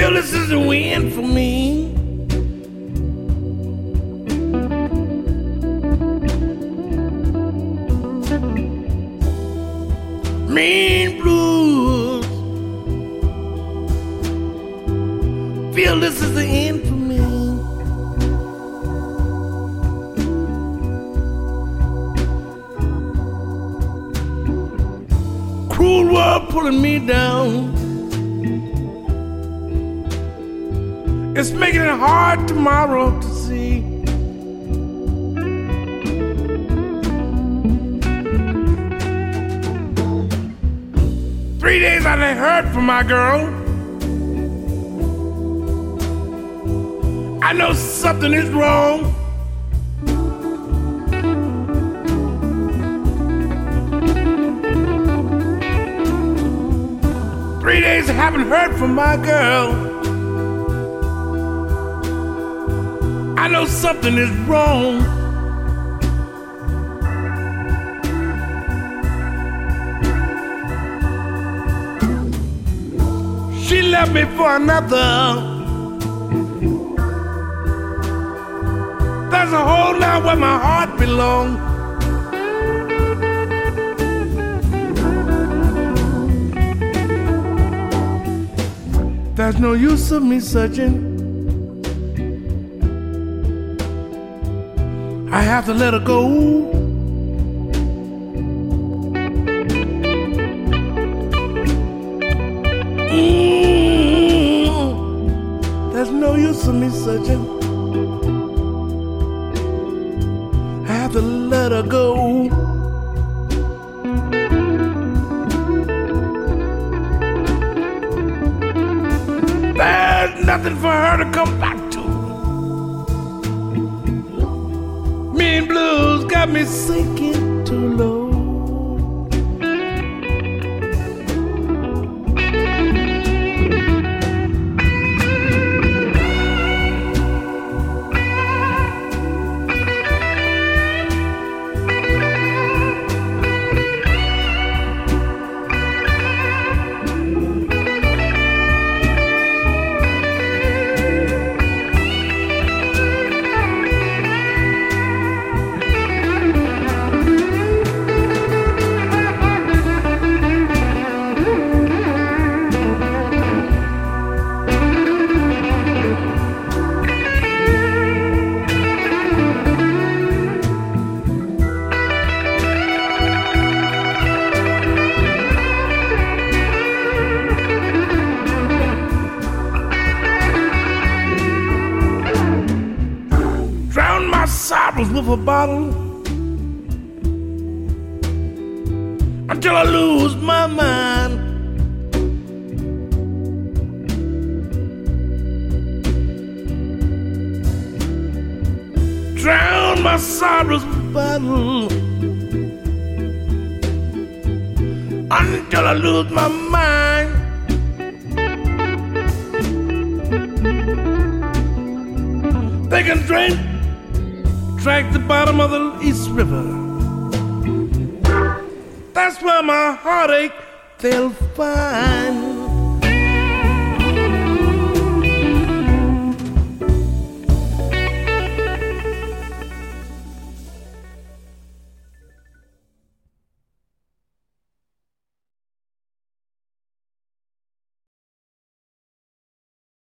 Feel this is the wind for me. Mean blues. Feel this is the end for me. Cruel world pulling me down. It's making it hard tomorrow to see. 3 days I ain't heard from my girl. I know something is wrong. Three days I haven't heard from my girl. I know something is wrong. She left me for another. There's a hole now where my heart belongs. There's no use of me searching. I have to let her go. There's no use of me searching. I have to let her go. There's nothing for her to come back to. Mean blues got me sinking too low. Sorrows with a bottle until I lose my mind. Drown my sorrows with a bottle until I lose my mind. They can drink the bottom of the East River. That's where my heartache they'll find.